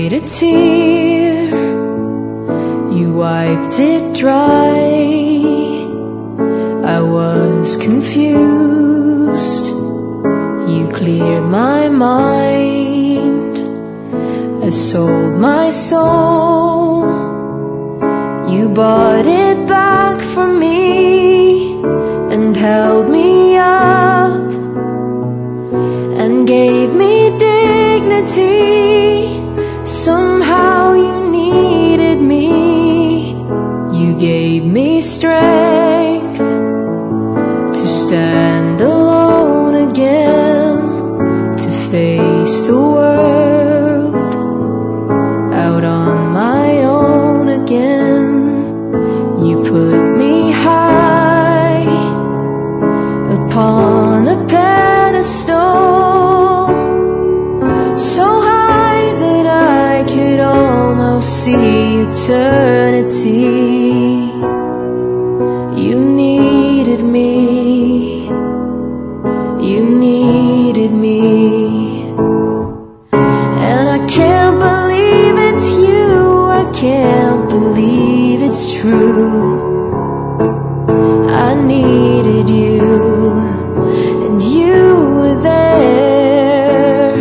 cried a tear, you wiped it dry. I was confused, you cleared my mind. I sold my soul, you bought it back for me and held me up and gave me dignity. Somehow you needed me. You gave me strength to stand alone again, to face the world out on my own again. You put me high upon a pedestal, so high that I could almost see eternity. You needed me, you needed me, and I can't believe it's you, I can't believe it's true. I needed you, and you were there,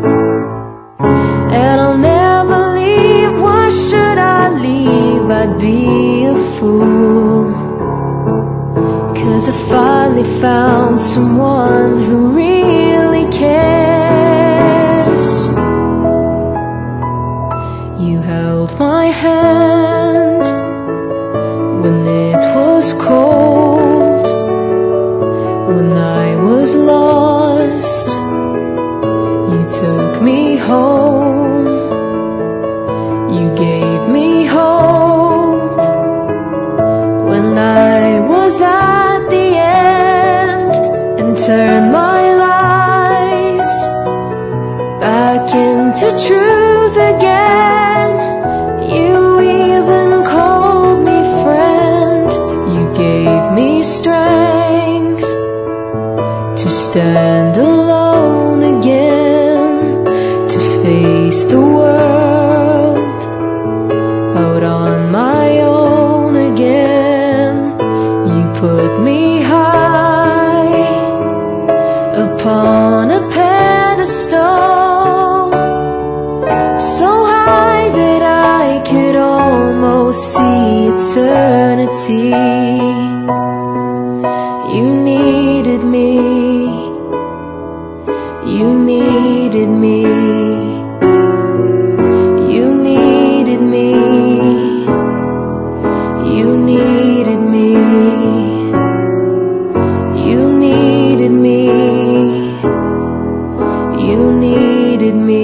and I'll never leave. Why should I leave? I'd be a fool, 'cause I finally found someone who really cares. You held my hand when it was cold, when I was lost. You took me home, you gave me hope when I was at the end, and turned my lies back into truth again. You even called me friend, you gave me strength to stand alone again, to face the world out on my own again. You put me high upon a pedestal, so high that I could almost see eternity. You needed me, you needed me, you needed me, you needed me, you needed me, you needed me.